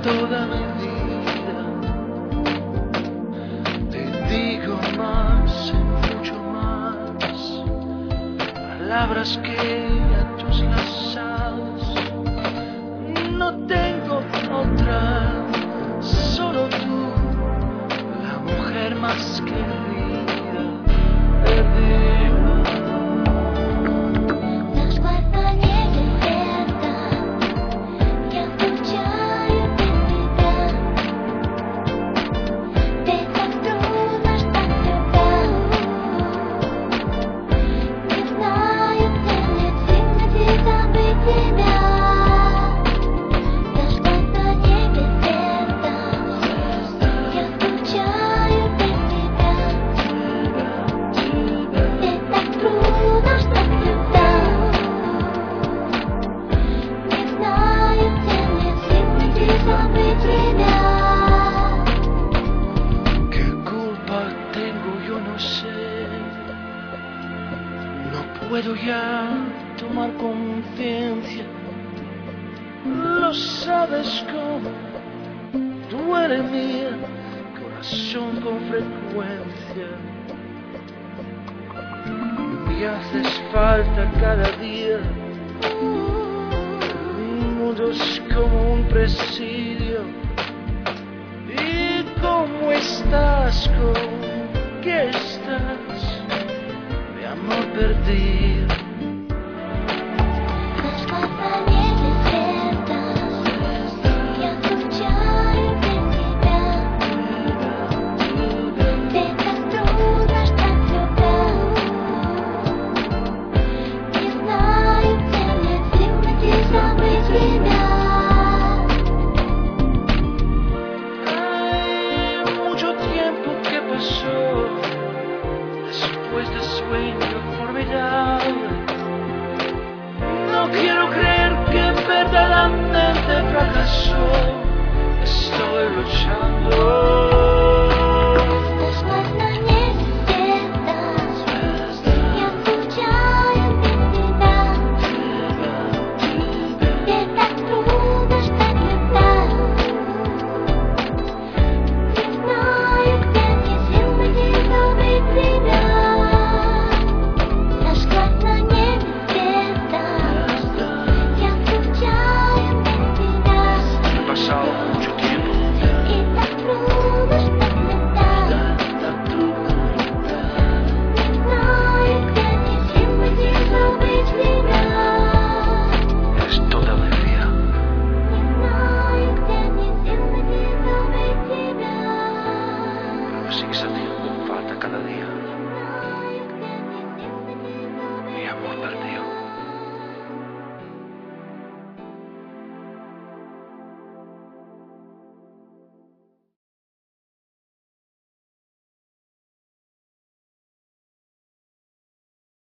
toda mi vida. Te digo más y mucho más, palabras que ya tú las sabes. No tengo otra, solo tú, la mujer más querida. Te digo. ¿Qué culpa tengo? Yo no sé. No puedo ya tomar conciencia. Lo sabes cómo duele mi corazón con frecuencia. Me haces falta cada día. El mundo es como un presidio. ¿Y cómo estás? ¿Con qué estás? Mi amor perdido. Después de sueño formidable, no quiero creer que verdaderamente fracasó. Estoy luchando.